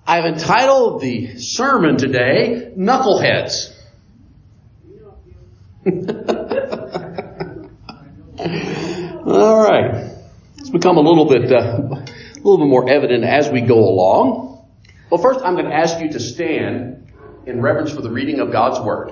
I've entitled the sermon today, Knuckleheads. All right. It's become a little bit more evident as we go along. Well, first I'm going to ask you to stand in reverence for the reading of God's Word.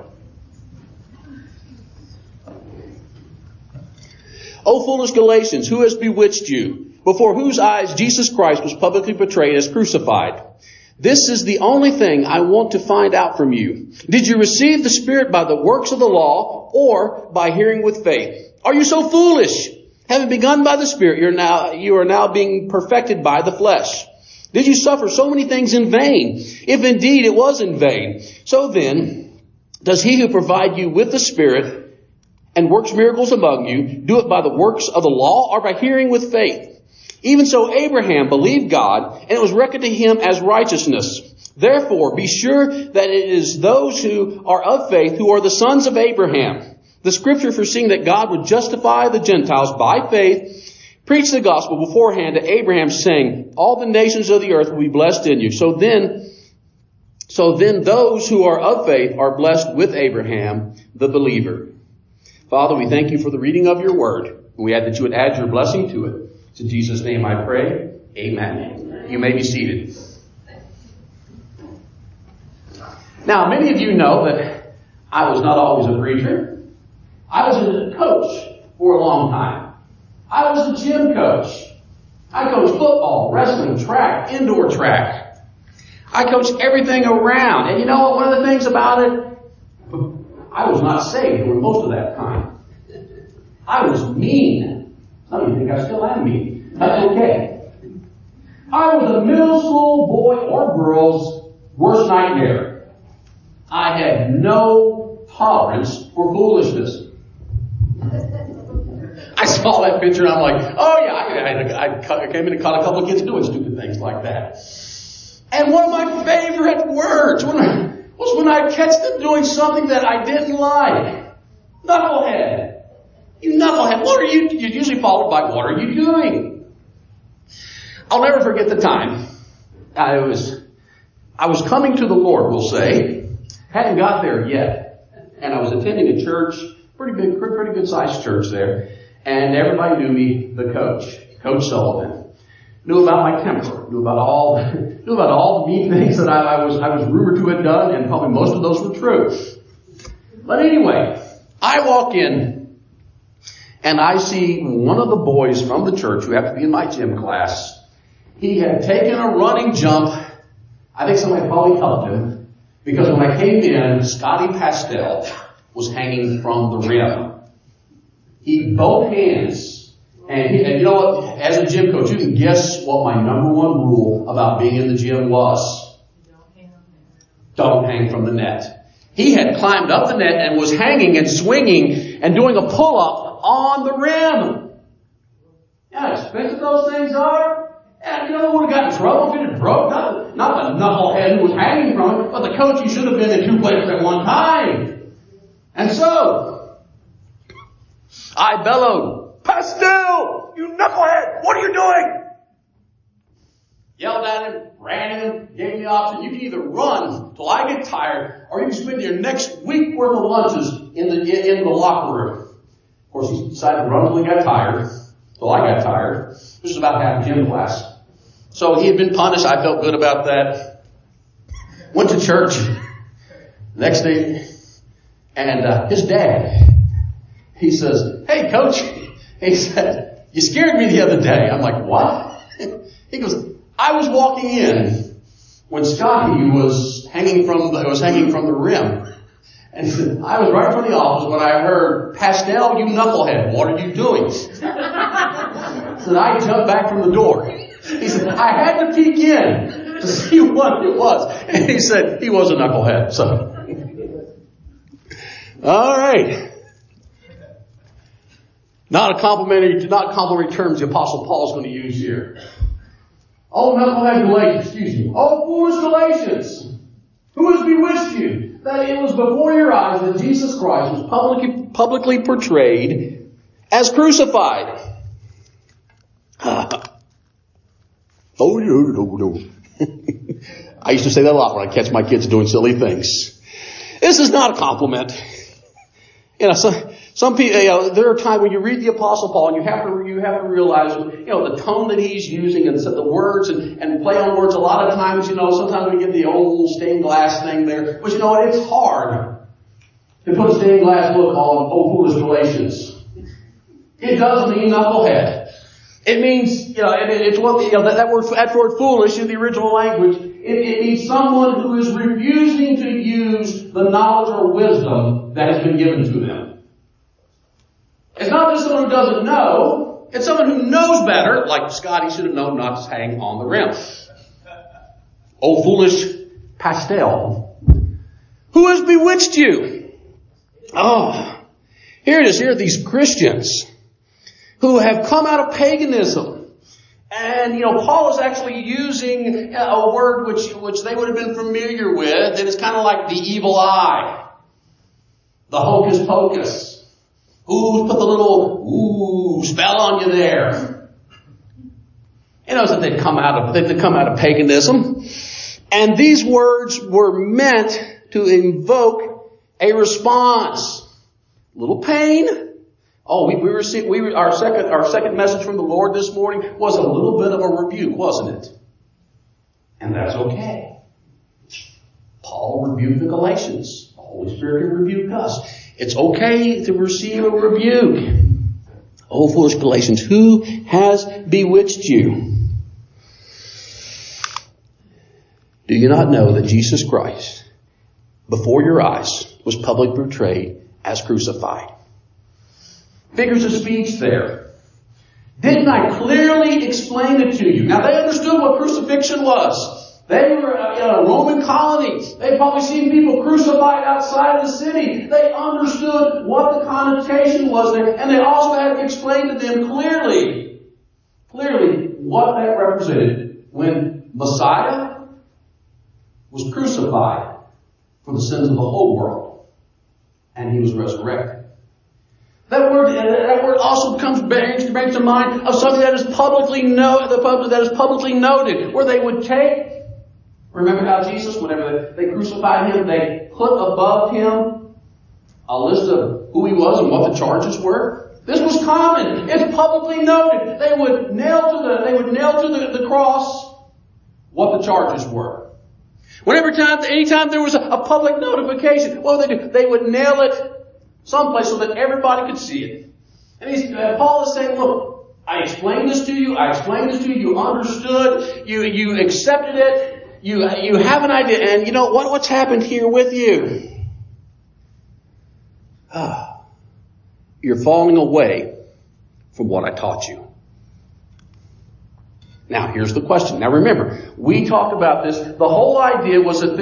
O foolish Galatians, who has bewitched you, before whose eyes Jesus Christ was publicly portrayed as crucified? This is the only thing I want to find out from you. Did you receive the Spirit by the works of the law or by hearing with faith? Are you so foolish? Having begun by the Spirit, you are now being perfected by the flesh. Did you suffer so many things in vain? If indeed it was in vain. So then, does he who provide you with the Spirit and works miracles among you do it by the works of the law or by hearing with faith? Even so, Abraham believed God, and it was reckoned to him as righteousness. Therefore, be sure that it is those who are of faith who are the sons of Abraham. The Scripture, foreseeing that God would justify the Gentiles by faith, preached the gospel beforehand to Abraham, saying, all the nations of the earth will be blessed in you. So then those who are of faith are blessed with Abraham, the believer. Father, we thank you for the reading of your word. We ask that you would add your blessing to it. In Jesus' name I pray. Amen. You may be seated. Now, many of you know that I was not always a preacher. I was a coach for a long time. I was a gym coach. I coached football, wrestling, track, indoor track. I coached everything around. And you know what? One of the things about it, I was not saved for most of that time. I was mean. Some of you think I still am mean. That's okay. I was a middle school boy or girl's worst nightmare. I had no tolerance for foolishness. I saw that picture and I'm like, oh yeah, I came in and caught a couple of kids doing stupid things like that. And one of my favorite words was when I catch them doing something that I didn't like. Knucklehead. You knucklehead. What are you? You're usually followed by, what are you doing? I'll never forget the time. I was coming to the Lord, we'll say. Hadn't got there yet. And I was attending a church, pretty good sized church there. And everybody knew me, the coach, Coach Sullivan. Knew about my temper. Knew about all the mean things that I was rumored to have done, and probably most of those were true. But anyway, I walk in, and I see one of the boys from the church who happened to be in my gym class. He had taken a running jump. I think somebody probably helped him, because when I came in, Scotty Pastel was hanging from the rim. He both hands, and you know what? As a gym coach, you can guess what my number one rule about being in the gym was. Don't hang from the net. He had climbed up the net and was hanging and swinging and doing a pull-up on the rim. You know how expensive those things are? And you know who would have got in trouble if it had broke? Not the knucklehead who was hanging from it, but the coach who should have been in two places at one time. And so, I bellowed, Pastel, you knucklehead, what are you doing? Yelled at him, ran at him, gave him the option. You can either run till I get tired, or you can spend your next week worth of lunches in the locker room. Of course, he decided to run until he got tired. Till I got tired. This was about half gym class. So he had been punished. I felt good about that. Went to church next day, and his dad, he says, hey, coach, he said, you scared me the other day. I'm like, what? He goes, I was walking in when Scotty was hanging from the rim. And he said, I was right in front of the office when I heard, Pastel, you knucklehead, what are you doing? So I jumped back from the door. He said, I had to peek in to see what it was. And he said, he was a knucklehead. So, all right. Not complimentary terms the Apostle Paul is going to use here. Oh, knucklehead Galatians, excuse me. Oh, foolish Galatians, who has bewitched you, that it was before your eyes that Jesus Christ was publicly portrayed as crucified. Oh, no. I used to say that a lot when I catch my kids doing silly things. This is not a compliment. Some people, there are times when you read the Apostle Paul and you have to realize, the tone that he's using and the words and play on words. A lot of times, sometimes we get the old stained glass thing there. But it's hard to put a stained glass look on old foolish Galatians. It doesn't mean knucklehead. It means, it's what, that word foolish in the original language, it means someone who is refusing to use the knowledge or wisdom that has been given to them. It's not just someone who doesn't know, it's someone who knows better, like Scotty should have known not to hang on the rim. Oh, foolish pastel. Who has bewitched you? Oh, here it is. Here are these Christians who have come out of paganism. And, Paul is actually using a word which they would have been familiar with. And it's kind of like the evil eye. The hocus pocus. Ooh, put the little, spell on you there. So they'd come out of paganism. And these words were meant to invoke a response. A little pain. Oh, our second message from the Lord this morning was a little bit of a rebuke, wasn't it? And that's okay. Paul rebuked the Galatians. The Holy Spirit can rebuke us. It's okay to receive a rebuke. Oh, foolish Galatians, who has bewitched you? Do you not know that Jesus Christ, before your eyes, was publicly portrayed as crucified? Figures of speech there. Didn't I clearly explain it to you? Now they understood what crucifixion was. They were a Roman colony. They'd probably seen people crucified outside of the city. They understood what the connotation was there. And they also had to explain to them clearly what that represented when Messiah was crucified for the sins of the whole world. And he was resurrected. That word also brings to mind of something that is publicly noted, where they would take. Remember how Jesus, whenever they crucified him, they put above him a list of who he was and what the charges were. This was common. It's publicly noted. They would nail to the cross what the charges were. Anytime there was a public notification, what would they do? They would nail it someplace so that everybody could see it. And Paul is saying, look, I explained this to you. You understood. You accepted it. You have an idea. And what's happened here with you? You're falling away from what I taught you. Now, here's the question. Now, remember, we talked about this. The whole idea was that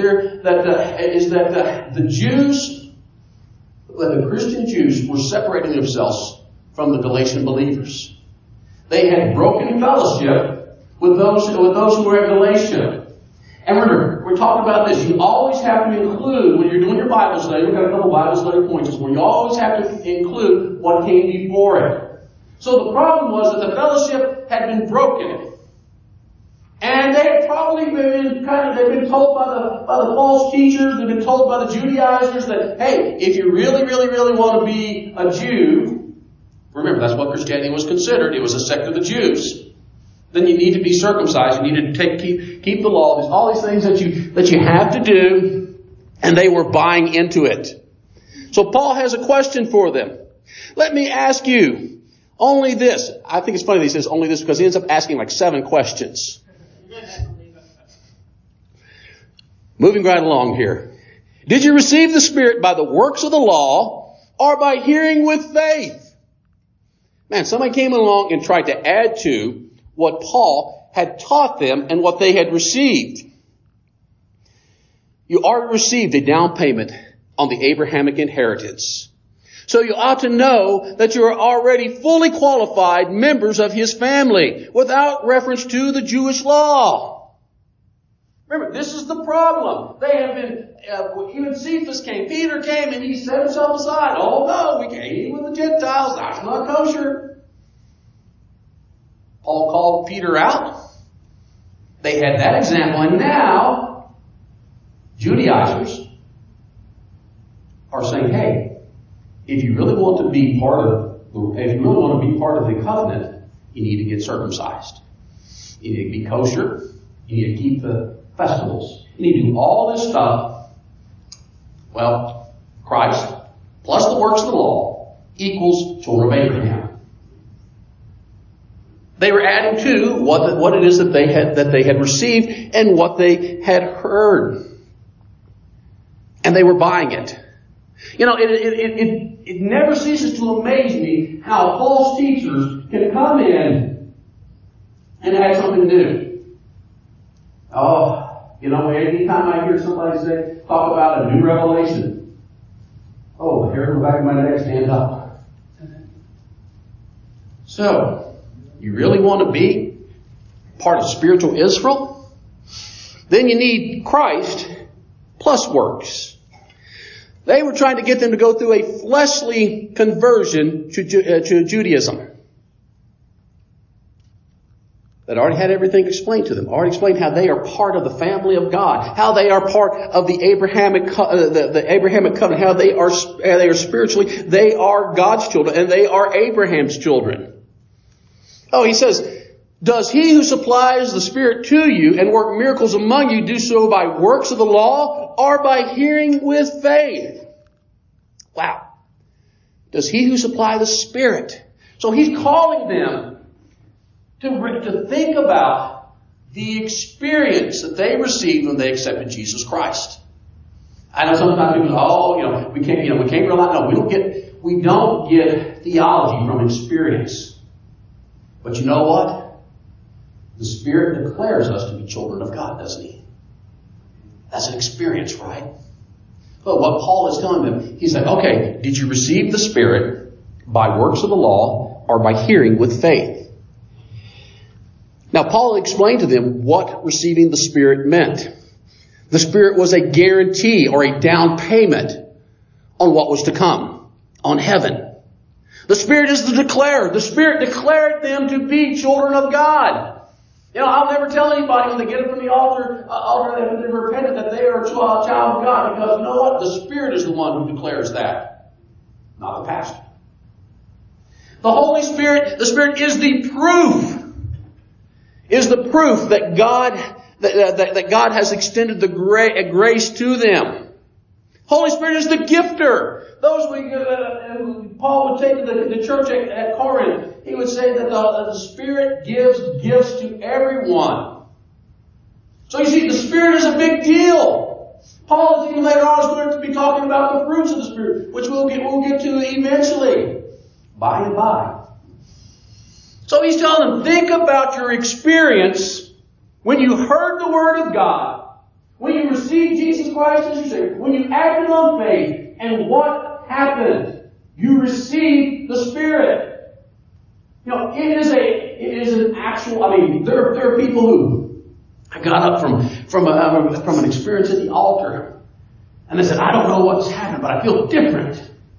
the Christian Jews were separating themselves from the Galatian believers. They had broken fellowship with those who were at Galatia. And remember, we're talking about this. You always have to include, when you're doing your Bible study, we've got a couple Bible study points, where you always have to include what came before it. So the problem was that the fellowship had been broken. And they had probably they've been told by the false teachers, they've been told by the Judaizers that, hey, if you really, really, really want to be a Jew, remember, that's what Christianity was considered. It was a sect of the Jews. Then you need to be circumcised. You need to keep the law. There's all these things that you have to do. And they were buying into it. So Paul has a question for them. Let me ask you only this. I think it's funny that he says only this because he ends up asking like 7 questions. Moving right along here. Did you receive the Spirit by the works of the law or by hearing with faith? Man, somebody came along and tried to add to what Paul had taught them and what they had received. You already received a down payment on the Abrahamic inheritance. So you ought to know that you are already fully qualified members of his family without reference to the Jewish law. Remember, this is the problem. They have been, even Cephas came, Peter came, and he set himself aside. Oh no, we can't eat with the Gentiles. That's not kosher. Paul called Peter out. They had that example, and now Judaizers are saying, hey, if you really want to be part of the covenant, you need to get circumcised. You need to be kosher. You need to keep the festivals. You need to do all this stuff. Well, Christ plus the works of the law equals children of Abraham. They were adding to what it is that they had received and what they had heard. And they were buying it. You know, it never ceases to amaze me how false teachers can come in and add something new. Oh, you know, anytime I hear somebody talk about a new revelation, oh, the hair on the back of my neck stands up. So, you really want to be part of spiritual Israel? Then you need Christ plus works. They were trying to get them to go through a fleshly conversion to Judaism. That already had everything explained to them. Already explained how they are part of the family of God. How they are part of the Abrahamic covenant. How they are spiritually, they are God's children and they are Abraham's children. Oh, he says, does he who supplies the Spirit to you and work miracles among you do so by works of the law or by hearing with faith? Wow. Does he who supply the Spirit? So he's calling them to think about the experience that they received when they accepted Jesus Christ. I know sometimes people say, we can't rely. No, we don't get theology from experience. But you know what? The Spirit declares us to be children of God, doesn't He? That's an experience, right? But what Paul is telling them, he's like, okay, did you receive the Spirit by works of the law or by hearing with faith? Now, Paul explained to them what receiving the Spirit meant. The Spirit was a guarantee or a down payment on what was to come, on heaven. The Spirit is the declarer. The Spirit declared them to be children of God. You know, I'll never tell anybody when they get up from the altar and they've repented that they are a child of God, because you know what? The Spirit is the one who declares that, not the pastor. The Holy Spirit, the Spirit is the proof. Is the proof that God has extended the grace to them. Holy Spirit is the gifter. Those Paul would take to the church at Corinth. He would say that the Spirit gives gifts to everyone. So you see, the Spirit is a big deal. Paul is even later on going to be talking about the fruits of the Spirit, which we'll get to eventually, by and by. So he's telling them, think about your experience when you heard the Word of God, when you received Jesus Christ as your Savior, when you acted on faith, and what happened? You received the Spirit. You know, it is an actual, there are people who got up from an experience at the altar, and they said, I don't know what's happened, but I feel different.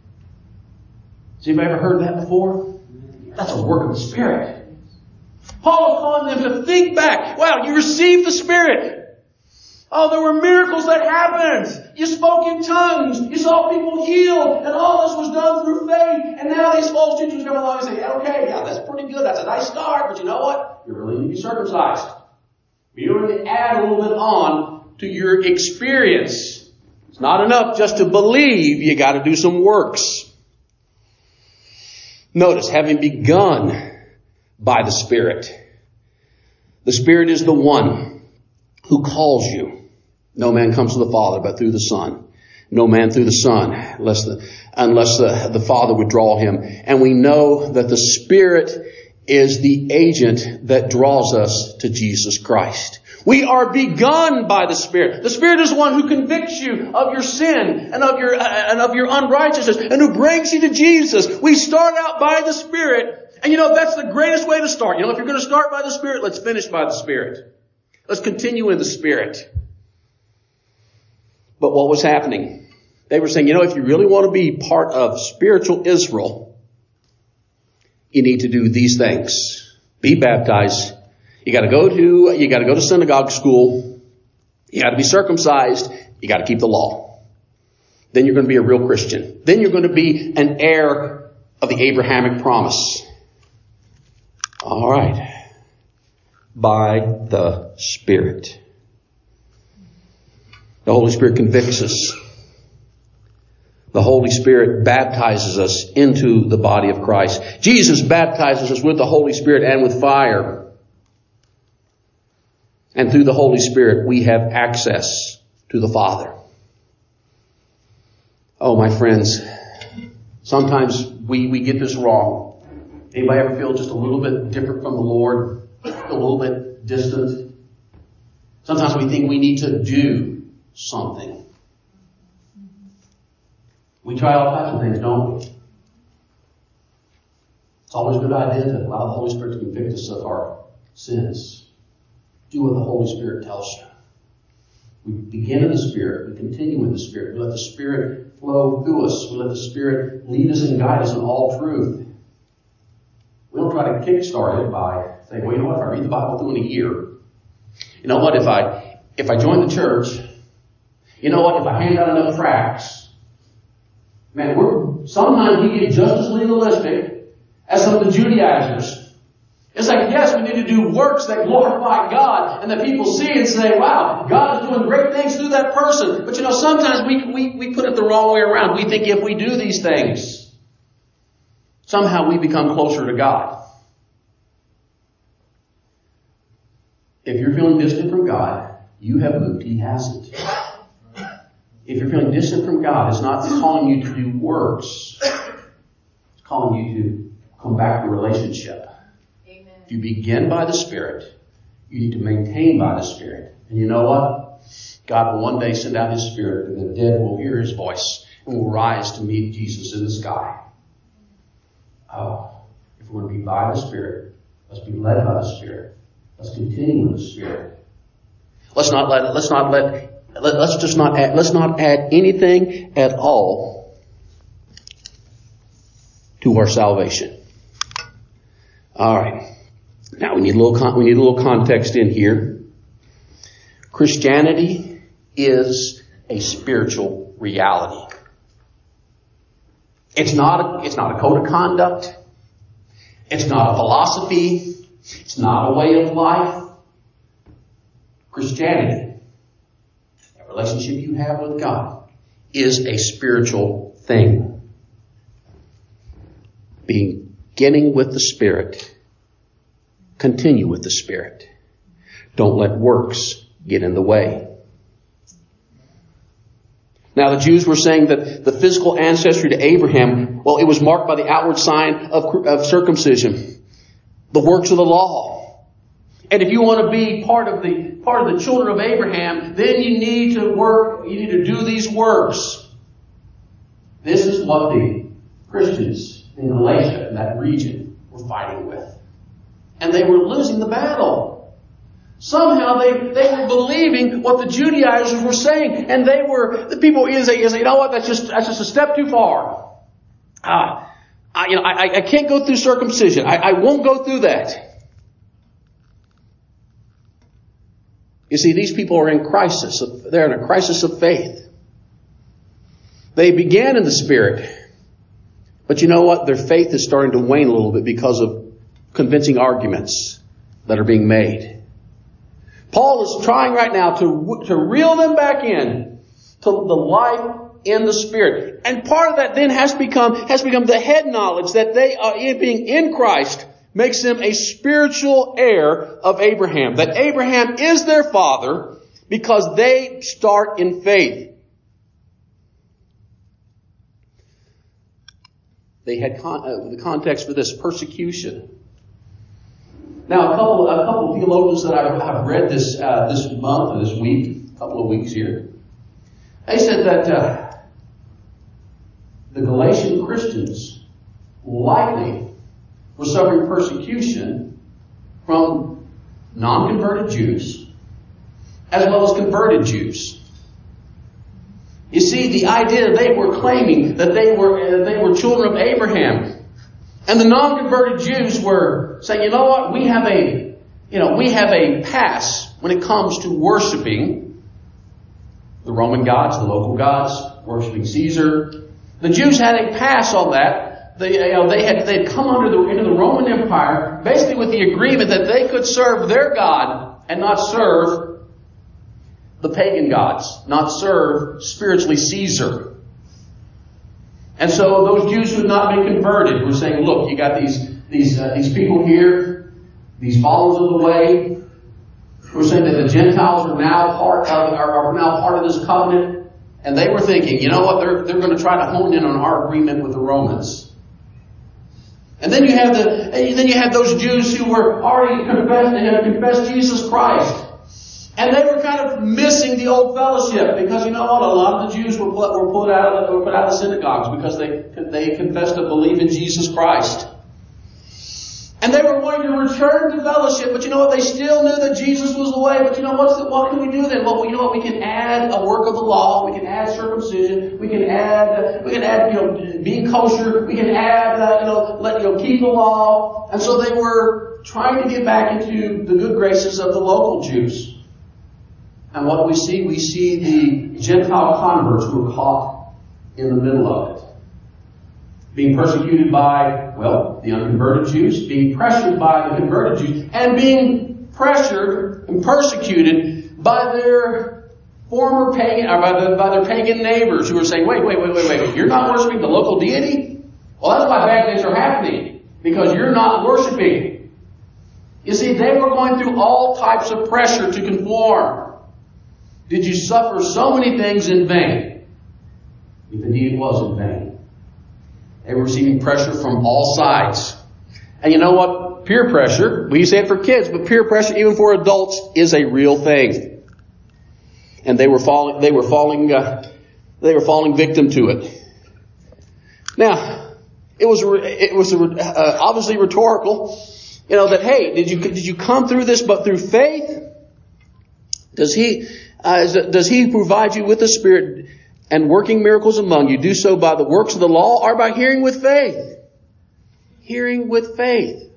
Has anybody ever heard that before? That's a work of the Spirit. Paul is calling them to think back. Wow, you received the Spirit. Oh, there were miracles that happened. You spoke in tongues. You saw people healed. And all this was done through faith. And now these false teachers come along and say, okay, yeah, that's pretty good. That's a nice start. But you know what? You really need to be circumcised. You really add a little bit on to your experience. It's not enough just to believe. You got to do some works. Notice, having begun by the Spirit. The Spirit is the one who calls you. No man comes to the Father but through the Son. No man through the Son unless the Father would draw him. And we know that the Spirit is the agent that draws us to Jesus Christ. We are begun by the Spirit. The Spirit is the one who convicts you of your sin and of your unrighteousness and who brings you to Jesus. We start out by the Spirit. And you know, that's the greatest way to start. You know, if you're going to start by the Spirit, let's finish by the Spirit. Let's continue in the Spirit. But what was happening? They were saying, you know, if you really want to be part of spiritual Israel, you need to do these things. Be baptized. You got to go to synagogue school. You got to be circumcised. You got to keep the law. Then you're going to be a real Christian. Then you're going to be an heir of the Abrahamic promise. All right. By the Spirit. The Holy Spirit convicts us. The Holy Spirit baptizes us into the body of Christ. Jesus baptizes us with the Holy Spirit and with fire. And through the Holy Spirit, we have access to the Father. Oh, my friends, sometimes we get this wrong. Anybody ever feel just a little bit different from the Lord? A little bit distant? Sometimes we think we need to do something. We try all kinds of things, don't we? It's always a good idea to allow the Holy Spirit to convict us of our sins. Do what the Holy Spirit tells you. We begin in the Spirit. We continue in the Spirit. We let the Spirit flow through us. We let the Spirit lead us and guide us in all truth. We don't try to kickstart it by saying, well, you know what, if I read the Bible through in a year, you know what, if I join the church, you know what, if I hand out enough tracts, man, sometimes we get just as legalistic as some of the Judaizers. It's like, yes, we need to do works that glorify God and that people see and say, wow, God is doing great things through that person. But you know, sometimes we put it the wrong way around. We think if we do these things, somehow we become closer to God. If you're feeling distant from God, you have moved. He hasn't. If you're feeling distant from God, it's not calling you to do works. It's calling you to come back to a relationship. If you begin by the Spirit, you need to maintain by the Spirit. And you know what? God will one day send out His Spirit, and the dead will hear His voice and will rise to meet Jesus in the sky. Oh, if we're going to be by the Spirit, let's be led by the Spirit. Let's continue in the Spirit. Let's not add anything at all to our salvation. All right. Now we need a little context in here. Christianity is a spiritual reality. It's not a code of conduct. It's not a philosophy. It's not a way of life. Christianity, that relationship you have with God, is a spiritual thing. Beginning with the Spirit. Continue with the Spirit. Don't let works get in the way. Now the Jews were saying that the physical ancestry to Abraham, well, it was marked by the outward sign of circumcision. The works of the law. And if you want to be part of the children of Abraham, then you need to do these works. This is what the Christians in Galatia, in that region, were fighting with. And they were losing the battle. Somehow they were believing what the Judaizers were saying. And the people say, you know what, that's just a step too far. I can't go through circumcision. I won't go through that. You see, these people are in crisis. They're in a crisis of faith. They began in the Spirit. But you know what? Their faith is starting to wane a little bit because of convincing arguments that are being made. Paul is trying right now to reel them back in to the life in the Spirit. And part of that then has become the head knowledge that they are being in Christ makes them a spiritual heir of Abraham. That Abraham is their father because they start in faith. They had the context for this persecution. Now, a couple of theologians that I've read this month or this week, a couple of weeks here, they said that the Galatian Christians likely were suffering persecution from non-converted Jews as well as converted Jews. You see, the idea they were claiming that they were children of Abraham. And the non-converted Jews were saying, you know what, we have a pass when it comes to worshiping the Roman gods, the local gods, worshiping Caesar. The Jews had a pass on that. They had come into the Roman Empire basically with the agreement that they could serve their God and not serve the pagan gods, not serve spiritually Caesar. And so those Jews who had not been converted were saying, look, you got these people here, these followers of the way, who are saying that the Gentiles are now part of this covenant. And they were thinking, you know what, they're going to try to hone in on our agreement with the Romans. And then you have those Jews who were already confessed Jesus Christ. And they were kind of missing the old fellowship because you know what? A lot of the Jews were put out of the synagogues because they confessed to believe in Jesus Christ. And they were going to return to fellowship, but you know what? They still knew that Jesus was the way. But you know what can we do then? Well, you know what? We can add a work of the law. We can add circumcision. We can add being kosher. We can add keep the law. And so they were trying to get back into the good graces of the local Jews. And what do we see? We see the Gentile converts who were caught in the middle of it. Being persecuted by, the unconverted Jews, being pressured by the converted Jews, and being pressured and persecuted by their former pagan, or by their pagan neighbors who were saying, wait, you're not worshiping the local deity? Well, that's why bad things are happening, because you're not worshiping. You see, they were going through all types of pressure to conform. Did you suffer so many things in vain? If indeed it was in vain. They were receiving pressure from all sides. And you know what? Peer pressure, we say it for kids, but peer pressure even for adults is a real thing. And they were falling victim to it. Now, it was obviously rhetorical, that hey, did you come through this but through faith? Does he provide you with the Spirit and working miracles among you? Do so by the works of the law or by hearing with faith? Hearing with faith.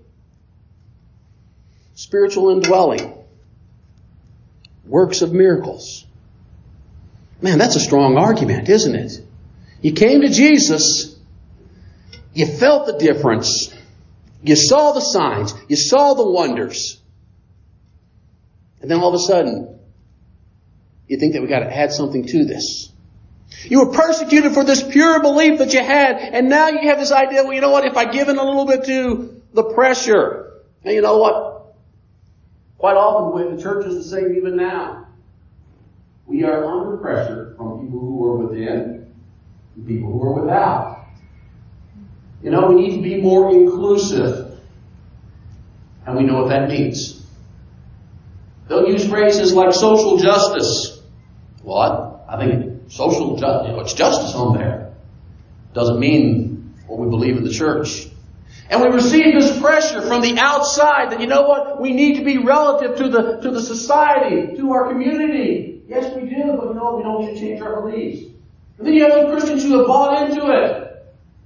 Spiritual indwelling. Works of miracles. Man, that's a strong argument, isn't it? You came to Jesus. You felt the difference. You saw the signs. You saw the wonders. And then all of a sudden, you think that we got to add something to this. You were persecuted for this pure belief that you had, and now you have this idea, well, you know what, if I give in a little bit to the pressure, and you know what? Quite often the church is the same even now. We are under pressure from people who are within and people who are without. We need to be more inclusive. And we know what that means. They'll use phrases like social justice. Well, I think social justice, it's justice on there. Doesn't mean what we believe in the church. And we receive this pressure from the outside that, you know what, we need to be relative to the society, to our community. Yes, we do, but we don't need to change our beliefs. And then you have the Christians who have bought into it.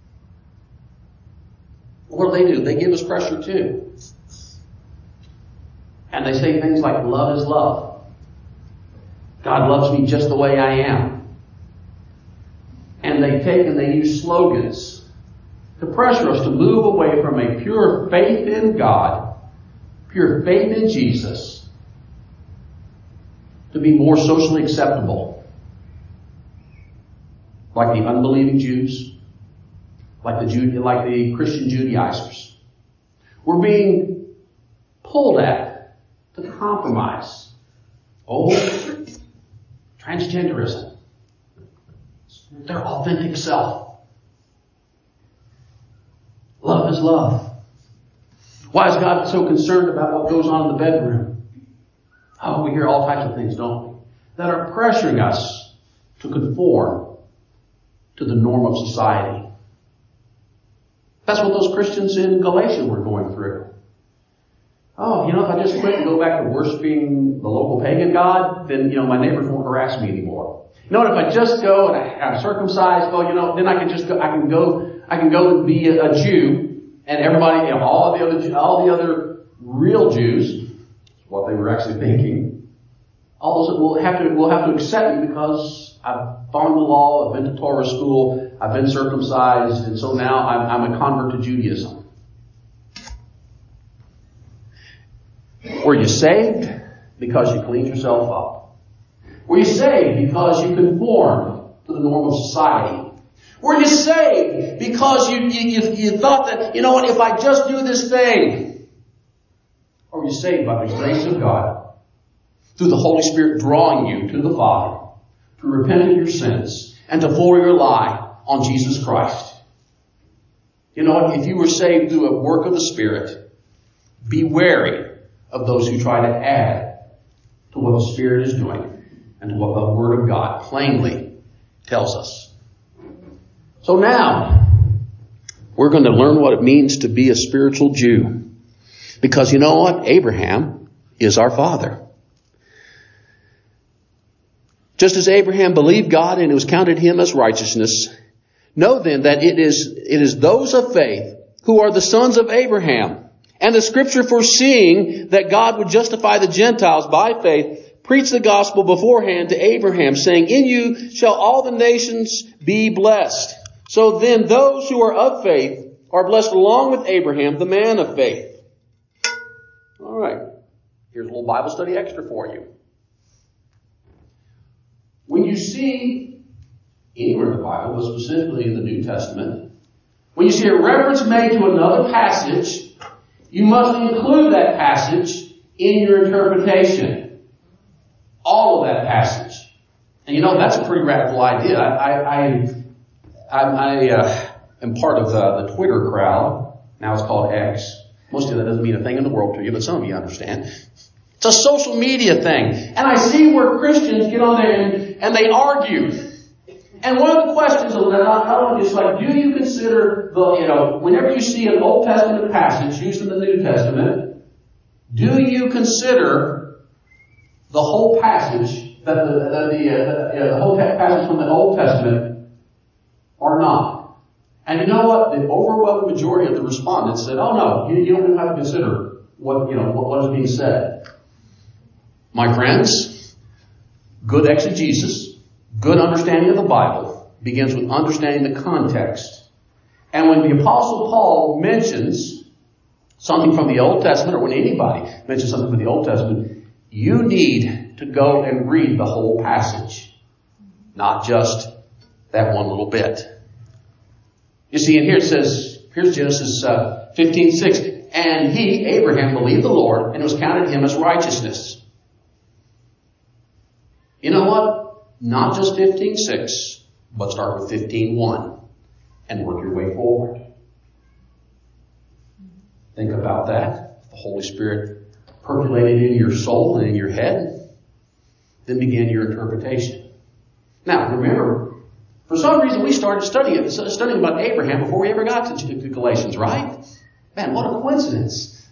What do? They give us pressure too. And they say things like, love is love. God loves me just the way I am. And they use slogans to pressure us to move away from a pure faith in God, pure faith in Jesus, to be more socially acceptable. Like the unbelieving Jews, like the Christian Judaizers. We're being pulled at to compromise. Transgenderism. Their authentic self. Love is love. Why is God so concerned about what goes on in the bedroom? We hear all types of things, don't we? That are pressuring us to conform to the norm of society. That's what those Christians in Galatia were going through. If I just quit and go back to worshiping the local pagan god, then, my neighbors won't harass me anymore. If I just go and I'm circumcised, then I can go and be a Jew, and everybody, all the other real Jews, what they were actually thinking, all those will have to accept me because I've followed the law, I've been to Torah school, I've been circumcised, and so now I'm a convert to Judaism. Were you saved because you cleaned yourself up? Were you saved because you conformed to the norm of society? Were you saved because you thought that, you know what, if I just do this thing? Or were you saved by the grace of God through the Holy Spirit drawing you to the Father to repent of your sins and to fully rely on Jesus Christ? You know what, if you were saved through a work of the Spirit, be wary of those who try to add to what the Spirit is doing and to what the Word of God plainly tells us. So now, we're going to learn what it means to be a spiritual Jew. Because you know what? Abraham is our father. Just as Abraham believed God and it was counted him as righteousness, know then that it is those of faith who are the sons of Abraham. And the scripture foreseeing that God would justify the Gentiles by faith, preached the gospel beforehand to Abraham, saying, in you shall all the nations be blessed. So then those who are of faith are blessed along with Abraham, the man of faith. All right. Here's a little Bible study extra for you. When you see anywhere in the Bible, but specifically in the New Testament, when you see a reference made to another passage, you must include that passage in your interpretation. All of that passage. And you know, that's a pretty radical idea. I am part of the Twitter crowd. Now it's called X. Most of that doesn't mean a thing in the world to you, but some of you understand. It's a social media thing. And I see where Christians get on there and they argue. And one of the questions is like, do you consider whenever you see an Old Testament passage used in the New Testament, do you consider the whole passage, the whole passage from the Old Testament, or not? And you know what? The overwhelming majority of the respondents said, "Oh no, you don't even have to consider what is being said." My friends, good exegesis, good understanding of the Bible begins with understanding the context. And when the Apostle Paul mentions something from the Old Testament, or when anybody mentions something from the Old Testament, you need to go and read the whole passage, not just that one little bit. You see, and here it says, here's Genesis 15:6. And he, Abraham, believed the Lord, and it was counted him as righteousness. You know what? Not just 15:6, but start with 15:1 and work your way forward. Think about that. The Holy Spirit percolated in your soul and in your head. Then begin your interpretation. Now, remember, for some reason we started studying about Abraham before we ever got to Galatians, right? Man, what a coincidence.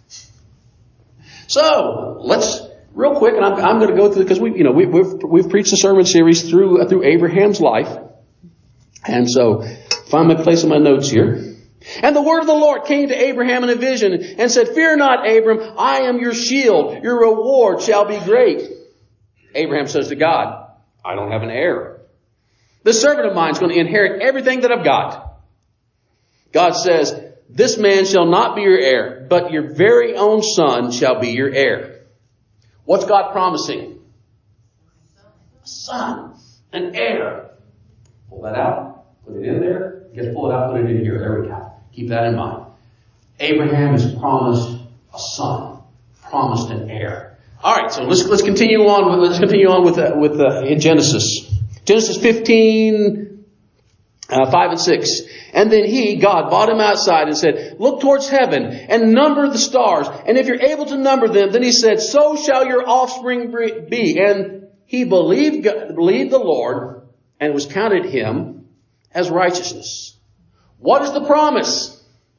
So, let's, real quick, and I'm going to go through, because we've preached a sermon series through Abraham's life. And so, find my place in my notes here. And the word of the Lord came to Abraham in a vision and said, fear not, Abram, I am your shield. Your reward shall be great. Abraham says to God, I don't have an heir. This servant of mine is going to inherit everything that I've got. God says, this man shall not be your heir, but your very own son shall be your heir. What's God promising? A son, an heir. Pull that out, put it in there. Just pull it out, put it in here. There we go. Keep that in mind. Abraham is promised a son, promised an heir. All right, so let's continue on. Let's continue on with in Genesis. Genesis 15, 5 and 6. And then he, God, brought him outside and said, look towards heaven and number the stars. And if you're able to number them, then he said, so shall your offspring be. And he believed the Lord, and it was counted him as righteousness. What is the promise?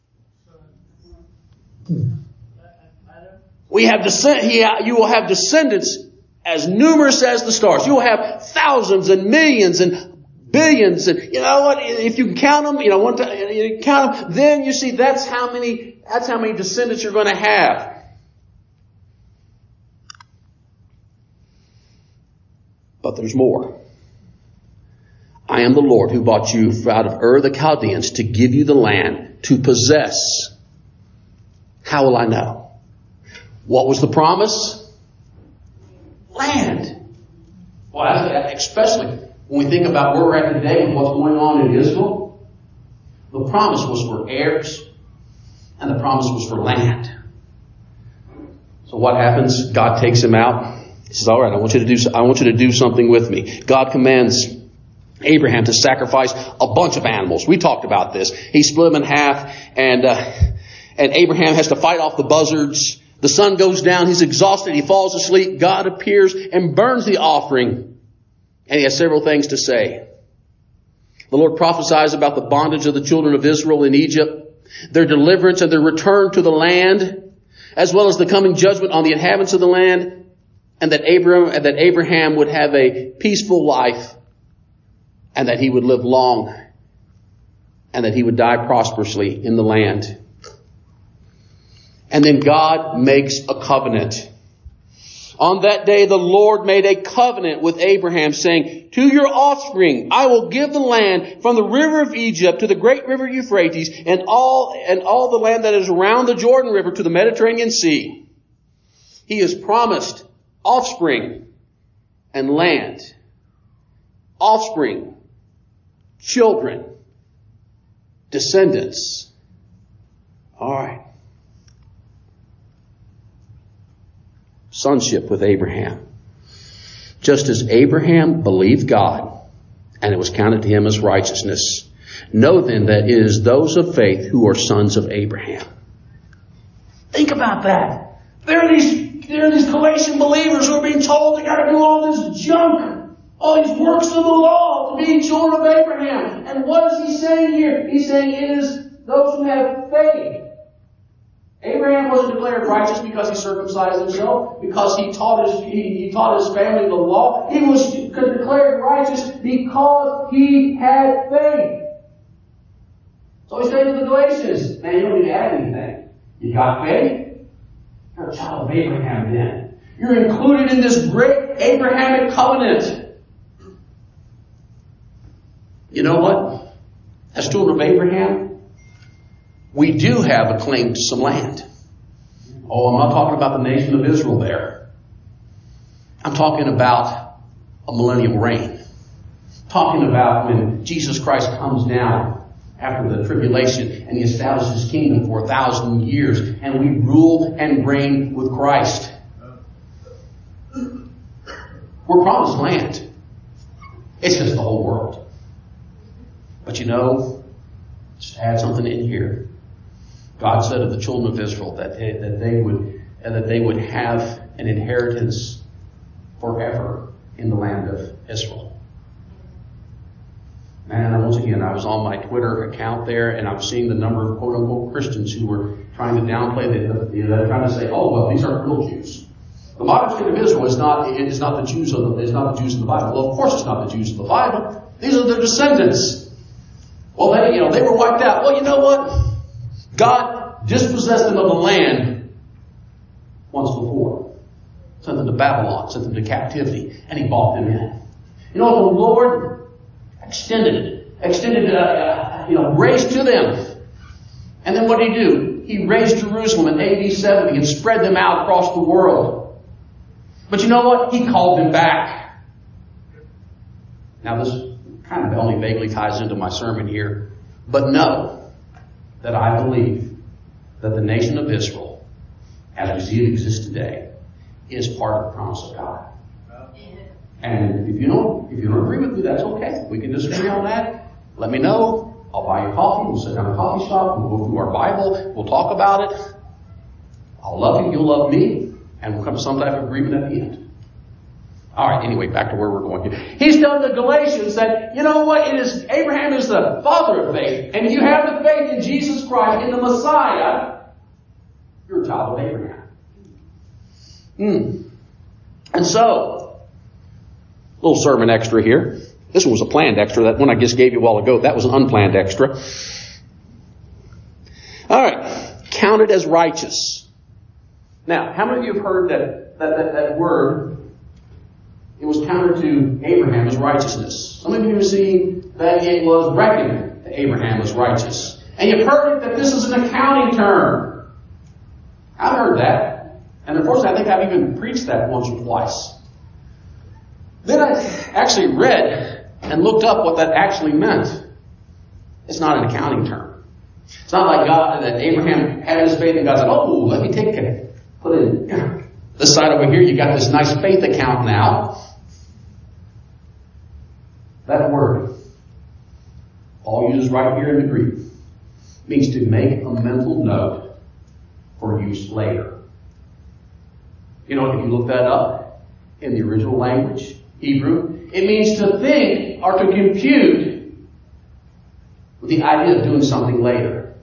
You will have descendants as numerous as the stars. You will have thousands and millions and billions. And you know what? If you can count them, one time you count them, then you see that's how many descendants you're going to have. But there's more. I am the Lord who brought you out of Ur the Chaldeans to give you the land to possess. How will I know? What was the promise? Land. Well, especially when we think about where we're at today and what's going on in Israel, the promise was for heirs and the promise was for land. So what happens? God takes him out. He says, all right, I want you to do something with me. God commands Abraham to sacrifice a bunch of animals. We talked about this. He split them in half, and Abraham has to fight off the buzzards. The sun goes down. He's exhausted. He falls asleep. God appears and burns the offering. And he has several things to say. The Lord prophesies about the bondage of the children of Israel in Egypt, their deliverance and their return to the land, as well as the coming judgment on the inhabitants of the land, and that Abraham would have a peaceful life, and that he would live long, and that he would die prosperously in the land. And then God makes a covenant. On that day, the Lord made a covenant with Abraham, saying, to your offspring, I will give the land from the river of Egypt to the great river Euphrates and all the land that is around the Jordan River to the Mediterranean Sea. He has promised offspring and land. Offspring, children, descendants. All right. Sonship with Abraham. Just as Abraham believed God, and it was counted to him as righteousness, know then that it is those of faith who are sons of Abraham. Think about that. There are these Galatian believers who are being told they got to do all this junk, all these works of the law to be children of Abraham. And what is he saying here? He's saying it is those who have faith. Abraham wasn't declared righteous because he circumcised himself, because he taught his family the law. He was declared righteous because he had faith. So he's saying to the Galatians, man, you don't need to add anything. You got faith? You're a child of Abraham then. You're included in this great Abrahamic covenant. You know what? As children of Abraham, we do have a claim to some land. Oh, I'm not talking about the nation of Israel there. I'm talking about a millennial reign. Talking about when Jesus Christ comes down after the tribulation and he establishes his kingdom for 1,000 years and we rule and reign with Christ. We're promised land. It's just the whole world. But you know, just add something in here. God said of the children of Israel that they would have an inheritance forever in the land of Israel. Man, once again, I was on my Twitter account there, and I was seeing the number of quote-unquote Christians who were trying to downplay they're trying to say, "Oh, well, these aren't real Jews." The modern state of Israel is not the Jews of the Bible. Well, of course, it's not the Jews of the Bible. These are their descendants. Well, they were wiped out. Well, you know what? God dispossessed them of the land once before. Sent them to Babylon, sent them to captivity, and he bought them in. You know, the Lord extended grace to them. And then what did he do? He raised Jerusalem in AD 70 and spread them out across the world. But you know what? He called them back. Now this kind of only vaguely ties into my sermon here. But know that I believe that the nation of Israel, as we see it exist today, is part of the promise of God. And if you don't agree with me, that's okay. We can disagree on that. Let me know. I'll buy you coffee. We'll sit down at a coffee shop. We'll go through our Bible. We'll talk about it. I'll love you. You'll love me. And we'll come to some type of agreement at the end. All right, anyway, back to where we're going. He's telling the Galatians that, you know what, Abraham is the father of faith, and if you have the faith in Jesus Christ, in the Messiah, you're a child of Abraham. And so, little sermon extra here. This one was a planned extra. That one I just gave you a while ago, that was an unplanned extra. All right, counted as righteous. Now, how many of you have heard that word it was counted to Abraham as righteousness. Some of you have seen that it was reckoned to Abraham as righteous. And you've heard that this is an accounting term. I've heard that. And of course, I think I've even preached that once or twice. Then I actually read and looked up what that actually meant. It's not an accounting term. It's not like God, that Abraham had his faith and God said, oh, let me take it. Put it this side over here. You got this nice faith account now. That word, Paul uses right here in the Greek, means to make a mental note for use later. You know, if you look that up in the original language, Hebrew, it means to think or to compute with the idea of doing something later.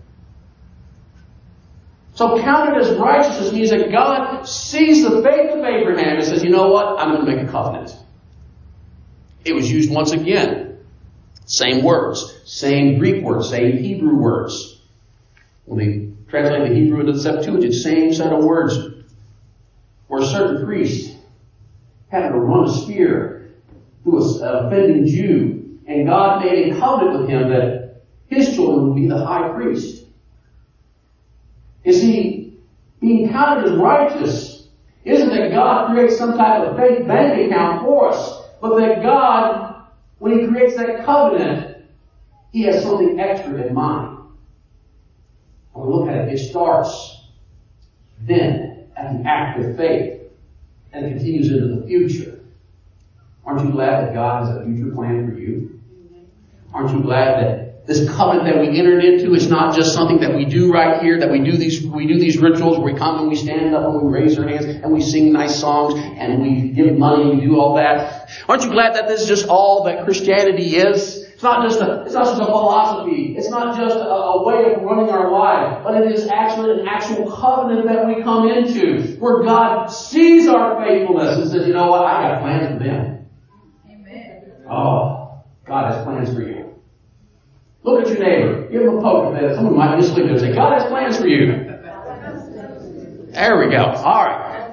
So counted as righteousness means that God sees the faith of Abraham and says, you know what? I'm going to make a covenant. It was used once again. Same words, same Greek words, same Hebrew words. When they translate the Hebrew into the Septuagint, same set of words. Where a certain priest had to run a spear through an offending Jew, and God made a covenant with him that his children would be the high priest. You see, being counted as righteous isn't that God creates some type of fake bank account for us, but that God, when He creates that covenant, He has something extra in mind. When we look at it, it starts then at the act of faith and it continues into the future. Aren't you glad that God has a future plan for you? Aren't you glad that this covenant that we entered into is not just something that we do right here, that we do these rituals where we come and we stand up and we raise our hands and we sing nice songs and we give money and we do all that? Aren't you glad that this is just all that Christianity is? It's not just a philosophy. It's not just a way of running our life, but it is actually an actual covenant that we come into where God sees our faithfulness and says, you know what? I got plans for them. Amen. Oh, God has plans for you. Look at your neighbor. Give him a poke. Someone might be asleep and say, God has plans for you. There we go. All right.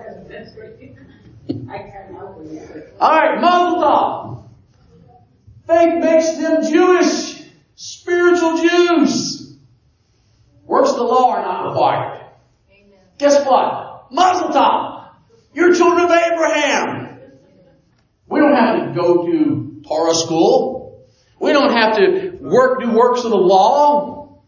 All right, Mazel Tov. Faith makes them Jewish, spiritual Jews. Works of the law are not required. Amen. Guess what? Mazel Tov. You're children of Abraham. We don't have to go to Torah school. We don't have to do works of the law.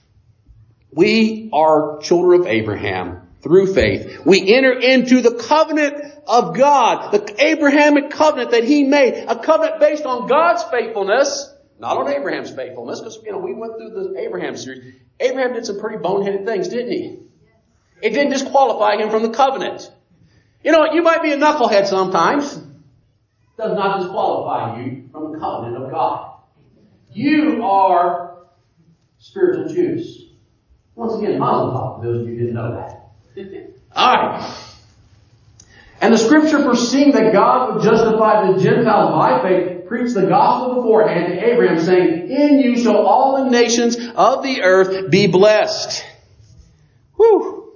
We are children of Abraham through faith. We enter into the covenant of God, the Abrahamic covenant that He made, a covenant based on God's faithfulness, not on Abraham's faithfulness, because, we went through the Abraham series. Abraham did some pretty boneheaded things, didn't he? It didn't disqualify him from the covenant. You might be a knucklehead sometimes. It does not disqualify you from the covenant of God. You are spiritual Jews. Once again, Mazel Tov, for those of you who didn't know that. Alright. And the scripture foreseeing that God would justify the Gentiles by faith preached the gospel beforehand to Abraham, saying, in you shall all the nations of the earth be blessed. Whew.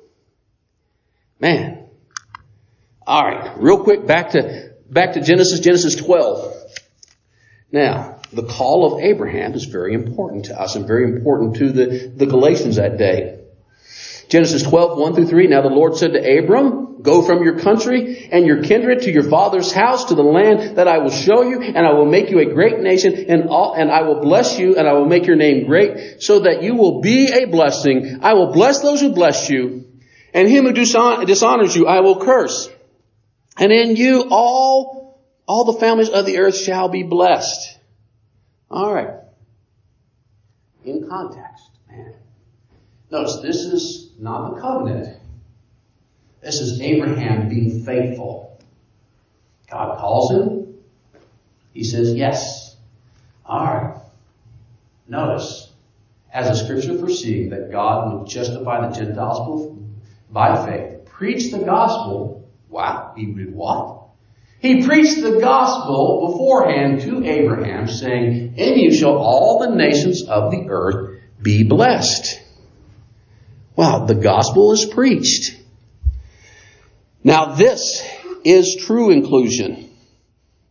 Man. Alright, real quick, back to Genesis 12. Now, the call of Abraham is very important to us and very important to the Galatians that day. Genesis 12, 1 through 3. Now the Lord said to Abram, go from your country and your kindred to your father's house to the land that I will show you, and I will make you a great nation, and I will bless you, and I will make your name great, so that you will be a blessing. I will bless those who bless you, and him who dishonors you I will curse. And in you all the families of the earth shall be blessed. All right. In context, man. Notice, this is not the covenant. This is Abraham being faithful. God calls him. He says yes. All right. Notice, as the scripture foreseeing that God would justify the Gentiles by faith, preach the gospel. Wow, he did what? He preached the gospel beforehand to Abraham, saying, in you shall all the nations of the earth be blessed. Wow, the gospel is preached. Now this is true inclusion.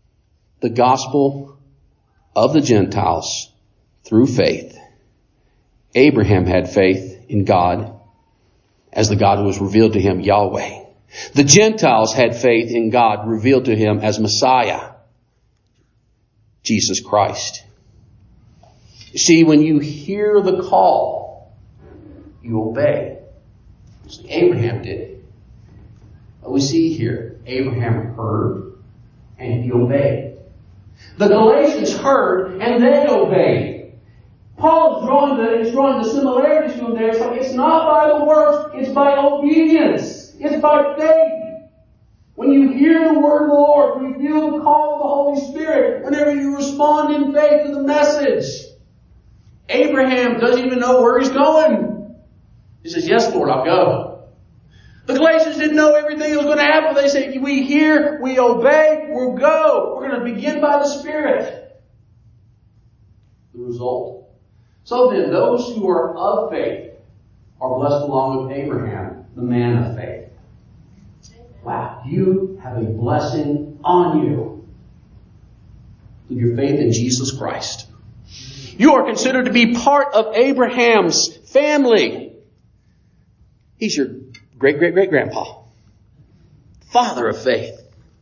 the gospel of the Gentiles through faith. Abraham had faith in God as the God who was revealed to him, Yahweh. The Gentiles had faith in God revealed to him as Messiah, Jesus Christ. You see, when you hear the call, you obey. Just like Abraham did. What we see here, Abraham heard and he obeyed. The Galatians heard and they obeyed. Paul is drawing the similarities to them there. It's like it's not by the works, it's by obedience. It's by faith. When you hear the word of the Lord, when you feel the call of the Holy Spirit, whenever you respond in faith to the message. Abraham doesn't even know where he's going. He says, yes, Lord, I'll go. The Galatians didn't know everything that was going to happen. They say, we hear, we obey, we'll go. We're going to begin by the Spirit. The result. So then, those who are of faith are blessed along with Abraham, the man of faith. Wow, you have a blessing on you through your faith in Jesus Christ. You are considered to be part of Abraham's family. He's your great-great-great-grandpa. Father of faith.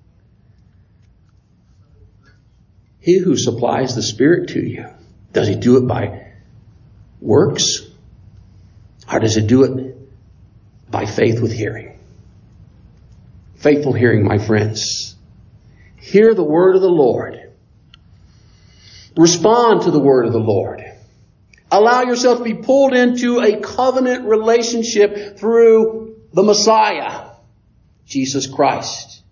He who supplies the Spirit to you. Does he do it by works? Or does he do it by faith with hearing? Faithful hearing, my friends. Hear the word of the Lord. Respond to the word of the Lord. Allow yourself to be pulled into a covenant relationship through the Messiah, Jesus Christ.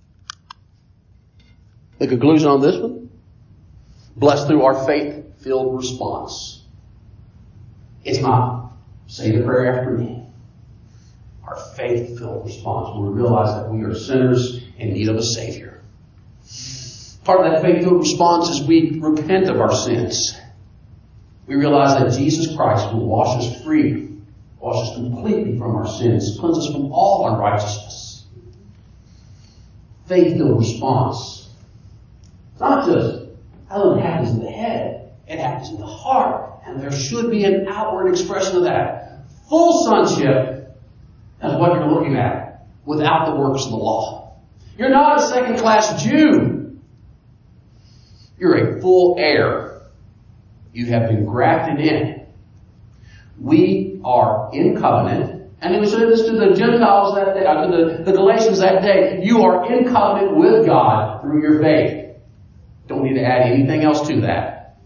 The conclusion on this one? Blessed through our faith-filled response. It's not, say the prayer after me. Our faith-filled response. We realize that we are sinners in need of a Savior. Part of that faith-filled response is we repent of our sins. We realize that Jesus Christ will wash us free, wash us completely from our sins, cleanse us from all unrighteousness. Faith-filled response. It's not just how it happens in the head, it happens in the heart, and there should be an outward expression of that. Full sonship is what you're looking at without the works of the law. You're not a second-class Jew. You're a full heir. You have been grafted in. We are in covenant. And he was saying this to the Gentiles that day, to the Galatians that day. You are in covenant with God through your faith. Don't need to add anything else to that.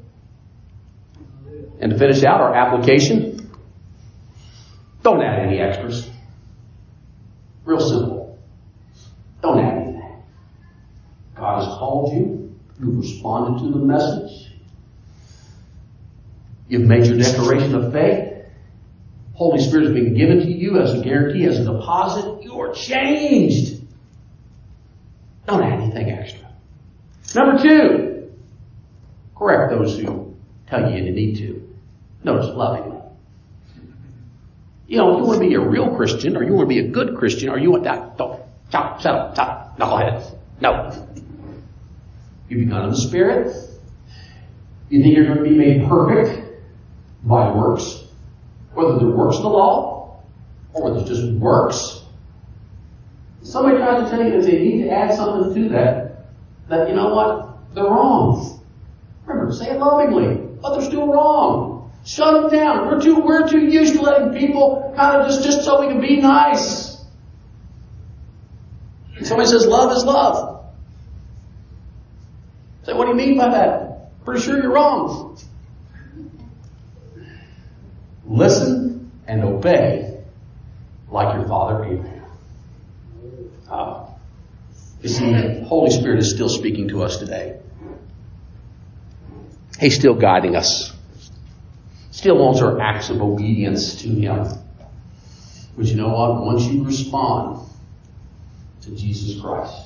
And to finish out our application, don't add any extras. Real simple. Don't add anything. God has called you. You've responded to the message. You've made your declaration of faith. Holy Spirit has been given to you as a guarantee, as a deposit. You are changed. Don't add anything extra. Number 2, correct those who tell you need to. Notice lovingly. You know, if you want to be a real Christian, or you want to be a good Christian, or you want that, don't, stop, knuckleheads. No. You begun in the Spirit. You think you're going to be made perfect by works, whether they're works of the law, or whether it's just works. Somebody tries to tell you that they need to add something to that you know what? They're wrong. Remember, say it lovingly, but they're still wrong. Shut them down. We're too used to letting people kind of just so we can be nice. And somebody says love is love. Say, what do you mean by that? Pretty sure you're wrong. Listen and obey like your father Abraham. You see, the Holy Spirit is still speaking to us today. He's still guiding us. Still wants our acts of obedience to Him. But you know what? Once you respond to Jesus Christ,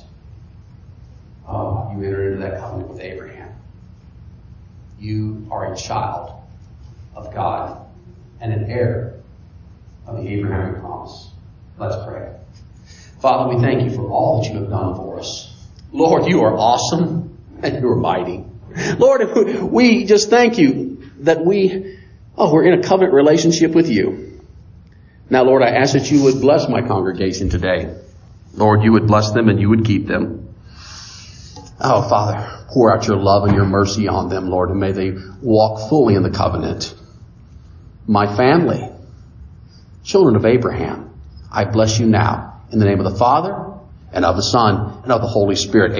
you enter into that covenant with Abraham. You are a child of God and an heir of the Abrahamic promise. Let's pray. Father, we thank you for all that you have done for us. Lord, you are awesome. And you're mighty. Lord, we just thank you that we're in a covenant relationship with you. Now, Lord, I ask that you would bless my congregation today. Lord, you would bless them and you would keep them. Oh, Father, pour out your love and your mercy on them, Lord, and may they walk fully in the covenant. My family, children of Abraham, I bless you now in the name of the Father and of the Son and of the Holy Spirit.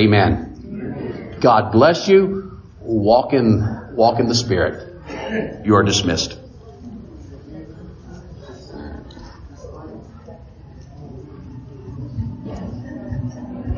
Amen. God bless you. Walk in the Spirit. You are dismissed.